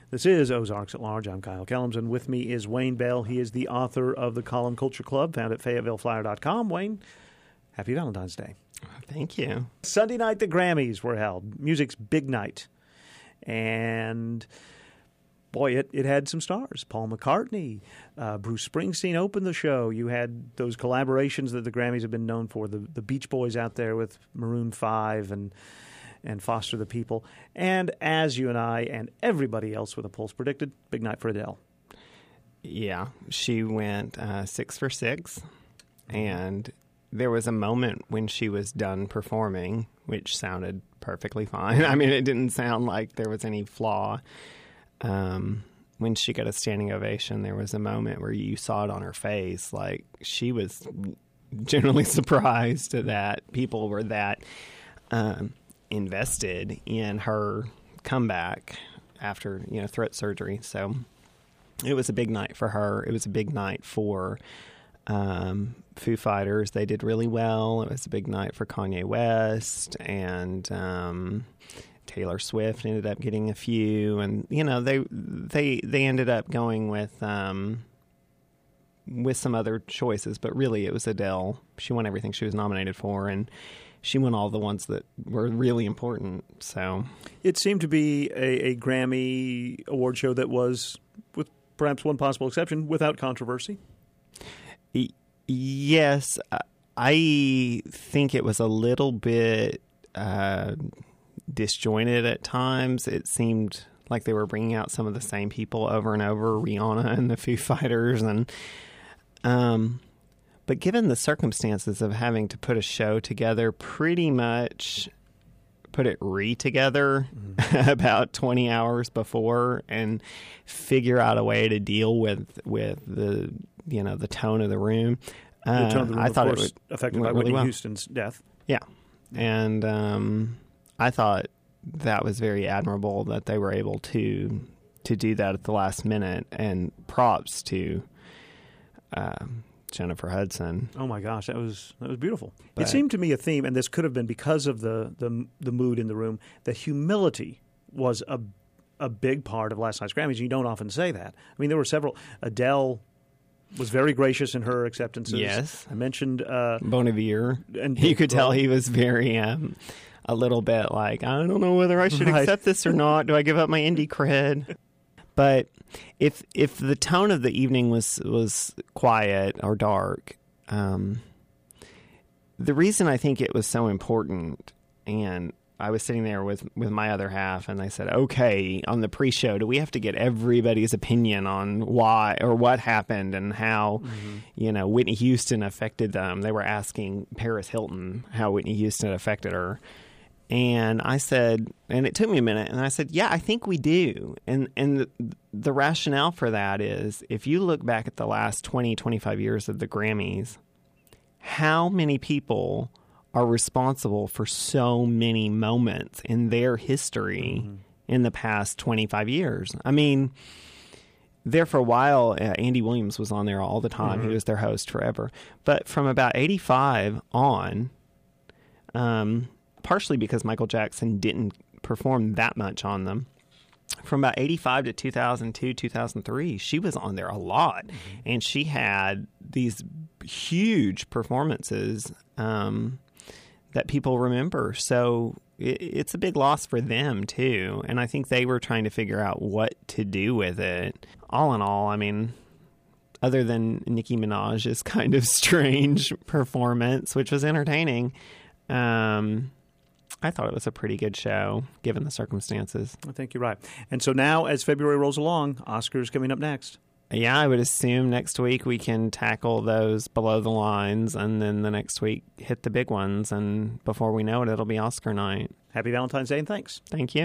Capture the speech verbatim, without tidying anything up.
This is Ozarks at Large. I'm Kyle Kellums, and with me is Wayne Bell. He is the author of the Column Culture Club, found at Fayetteville Flyer dot com. Wayne, happy Valentine's Day. Thank you. Sunday night, the Grammys were held, music's big night. And, boy, it, it had some stars. Paul McCartney, uh, Bruce Springsteen opened the show. You had those collaborations that the Grammys have been known for, the, the Beach Boys out there with Maroon five and... and Foster the People. And as you and I and everybody else with a pulse predicted, big night for Adele. Yeah, she went uh, six for six, and there was a moment when she was done performing, which sounded perfectly fine. I mean, it didn't sound like there was any flaw. Um, when she got a standing ovation, there was a moment where you saw it on her face, like she was generally surprised that people were that... Um, invested in her comeback after, you know, throat surgery. So it was a big night for her. It was a big night for um, Foo Fighters. They did really well. It was a big night for Kanye West, and um, Taylor Swift ended up getting a few. And, you know, they they they ended up going with um, with some other choices, but really it was Adele. She won everything she was nominated for, and she won all the ones that were really important. So it seemed to be a, a Grammy award show that was, with perhaps one possible exception, without controversy. Y- yes, I think it was a little bit uh, disjointed at times. It seemed like they were bringing out some of the same people over and over, Rihanna and the Foo Fighters, and um. But given the circumstances of having to put a show together, pretty much put it re-together mm-hmm. about twenty hours before and figure out a way to deal with with the you know the tone of the room. The tone of the room, uh, I of thought course, it would affected by really Whitney well. Houston's death. Yeah, and um, I thought that was very admirable that they were able to to do that at the last minute. And props to. Um, Jennifer Hudson. Oh my gosh, that was that was beautiful. But it seemed to me a theme, and this could have been because of the the, the mood in the room, that humility was a a big part of last night's Grammys. You don't often say that. I mean, there were several. Adele was very gracious in her acceptances. Yes. I mentioned uh, Bon Iver. And you could tell he was very um, a little bit like, I don't know whether I should right. accept this or not. Do I give up my indie cred? But if if the tone of the evening was was quiet or dark, um, the reason I think it was so important, and I was sitting there with, with my other half, and they said, okay, on the pre-show, do we have to get everybody's opinion on why or what happened and how, mm-hmm. you know, Whitney Houston affected them? They were asking Paris Hilton how Whitney Houston affected her. And I said, and it took me a minute, and I said, yeah, I think we do. And and the, the rationale for that is, if you look back at the last twenty, twenty-five years of the Grammys, how many people are responsible for so many moments in their history mm-hmm. in the past twenty-five years? I mean, there for a while, uh, Andy Williams was on there all the time. Mm-hmm. He was their host forever. But from about eighty-five on... um. partially because Michael Jackson didn't perform that much on them. From about eighty-five to two thousand two, two thousand three, she was on there a lot. Mm-hmm. And she had these huge performances um, that people remember. So it, it's a big loss for them, too. And I think they were trying to figure out what to do with it. All in all, I mean, other than Nicki Minaj's kind of strange performance, which was entertaining, um... I thought it was a pretty good show, given the circumstances. I think you're right. And so now, as February rolls along, Oscars coming up next. Yeah, I would assume next week we can tackle those below the lines, and then the next week hit the big ones. And before we know it, it'll be Oscar night. Happy Valentine's Day, and thanks. Thank you.